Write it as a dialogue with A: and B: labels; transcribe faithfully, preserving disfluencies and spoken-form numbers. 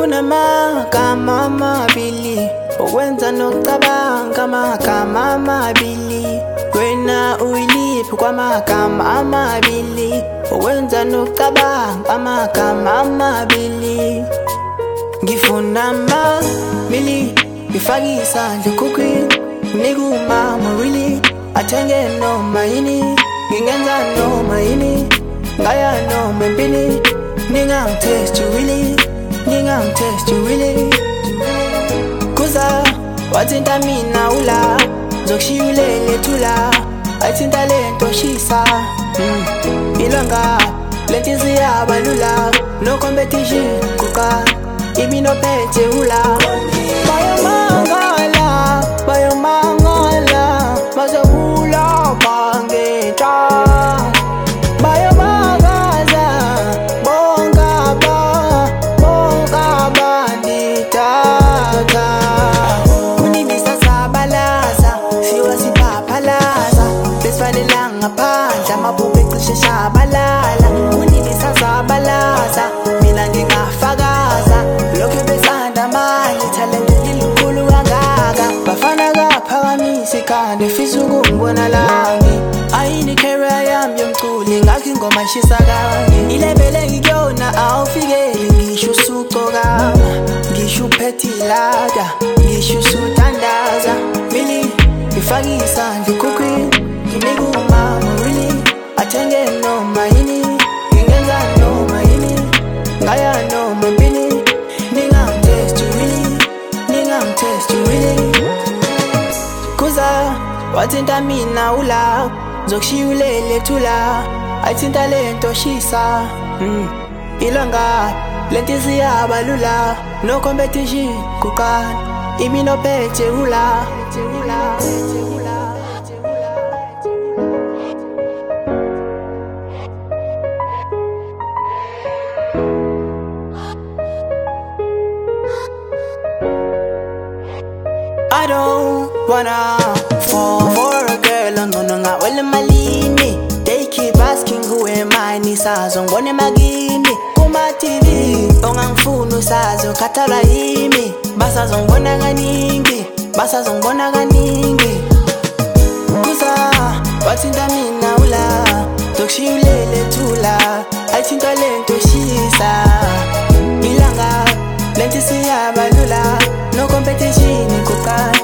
A: ngifuna amagama amabili okwenza nokucabanga amagama amabili wena uyiliphi kwamagama amabili okwenza nokucabanga amagama amabili ngifuna amabili ngifake isandla ekhukhwini nikumama really athenge noma yini ngingenza noma yini ngaya noma empini ningangitest really ningangitest really kuza wathinta mina ula zokushiyulele thula ayithinta lento shisa ilanga lento ziyabalula no competition kuka ibino phethe ula bayomangala bayomangala bazobula bangeta bayomagaza bongaba bongaba nditata unibisa sabalaza siwa sipaphalaza besifanela ngaphandle amabhubhe cishe shabalala unibisa sabalaza mina ngingafakaza lokhu besanda manje talent lilukhulu kangaka bafana kaphakamisa ikhanda fisa ukungibona langi ayini career yami yomculi ngakho ingoma ishisa kanye ilebele ngikuyona awufikeli ngisho usucoka ngisho uphethilaka ngisho usutandaza really ngifake isandla ekhukhwini nginika umama really athenge noma yini ngingenza noma yini ngaya noma empini ningangitest really ningangitest really kuza wathinta mina ula zokushiyulele thula ayithinta lento shisa ilanga lento ziyabalula no competition kuqala imino phethe ula I don't wanna fall for a girl, no no nga wale malini. They keep asking who am I, nisazo ngone magini. Kuma T V, ongangfunu sazo katala imi. Basazo ngona ganingi, basazo ngona ganingi. Kuza, wathinta mina ula, zokushiyulele thula, ayithinta lento shisa. Ilanga, lento siyabalula, no competition kuka